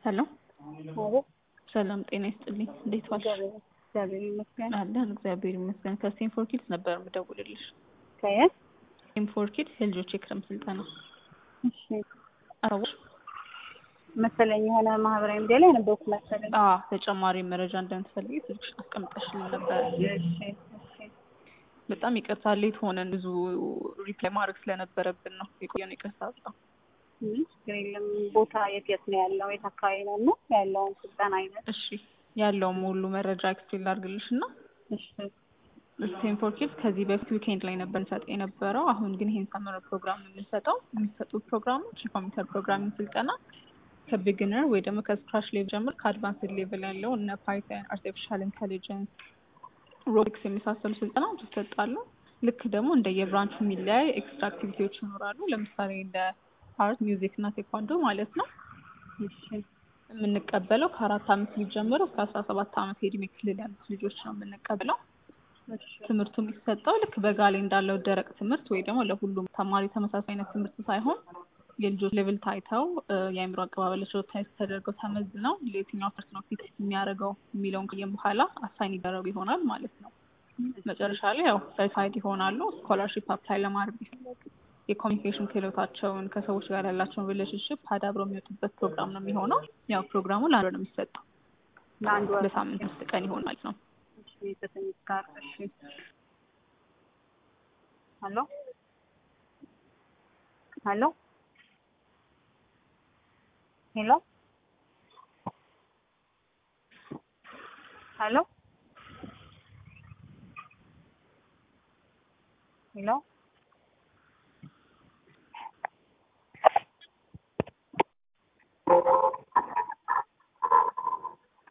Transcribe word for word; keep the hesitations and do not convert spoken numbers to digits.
ሄሎ አዎ ሰላም ጤና ይስጥልኝ። እንዴት ዋልሽ? እግዚአብሔር እግዚአብሔር ይመስገን። አለን እግዚአብሔር ይመስገን። ከስቴንፎርድ ኪድስ ነበር የምደውልልሽ። ከየት? ስቴንፎርድ ኪድስ የልጆች የክረምት ስልጠና እሺ አራዎች መሰለኝ የሆነ ማህበራዊ ሚዲያ ላይ ነበርኩ መሰለኝ። አዎ ተጨማሪ መረጃ እንደምትፈልጊ ስልክሽ አስቀምጠሽልን ነበር። እሺ እሺ በጣም ይቅርታ ሌት ሆነን ብዙ ሪፕላይ ማድረግ ስለነበረብን ነው የቆየነው። ይቅርታ በጣም ምን ችግር የለም። ቦታ የት የት ነው ያለው? የት አካባቢ ነው እና ያለውን ስልጠና አይነት? እሺ ያለውን ሙሉ መረጃ ኤክስፕሌን ላድርግልሽ እና እሺ ስቴንፎርድ ኪድስ ከዚህ በፊት ዊኬንድ ላይ ነበር እንሰጥ የነበረው። አሁን ግን ይሄን ሰመር ፕሮግራም የምንሰጠው የሚሰጡት ፕሮግራሞች የኮምፒውተር ፕሮግራሚንግ ስልጠና ከቢግነር ወይ ደግሞ ከስክራች ሌቭል ጀምሮ ከአድቫንስድ ሌቭል ያለው እነ ፓይተን፣ አርቲፊሻል ኢንተሊጀንስ፣ ሮቦቲክስ የመሳሰሉ ስልጠናዎች ይሰጣሉ። ልክ ደግሞ እንደ የብራንቹ የሚለያይ ኤክስትራ አክቲቪቲዎች ይኖራሉ። ለምሳሌ እንደ አርት፣ ሚውዚክ እና ቴኳንዶ ማለት ነው። እሺ የምንቀበለው ከአራት አመት ልጅ ጀምሮ እስከ አስራ ሰባት አመት የእድሜ ክልል ያሉት ልጆች ነው የምንቀበለው። እሺ ትምህርቱ የሚሰጠው ልክ በጋ ላይ እንዳለው ደረቅ ትምህርት ወይ ደግሞ ለሁሉም ተማሪ ተመሳሳይ አይነት ትምህርት ሳይሆን የልጆች ሌቭል ታይተው የአእምሮ አቀባበላቸው ታይት ተደርገው ተመዝነው ለየትኛው ፐርት ነው ፊት የሚያደርገው የሚለውን ከየም በኋላ አሳይን ይደረጉ ይሆናል ማለት ነው። መጨረሻ ላይ ያው ሰርቲፋይድ ይሆናሉ። ስኮላርሺፕ አፕላይ ለማድረግ ቢፈልጉ የኮሚኒኬሽን ክህሎታቸውን ከሰዎች ጋር ያላቸውን ሪሌሽንሺፕ አዳብረው የሚወጡበት ፕሮግራም ነው የሚሆነው። ያው ፕሮግራሙ ለአንድ ወር ነው የሚሰጠው። ለአንድ ወር በሳምንት ውስጥ ቀን ይሆን ማለት ነው። እሺ ከትምህርት ጋር እሺ ሄሎ ሄሎ ሄሎ ሄሎ ሄሎ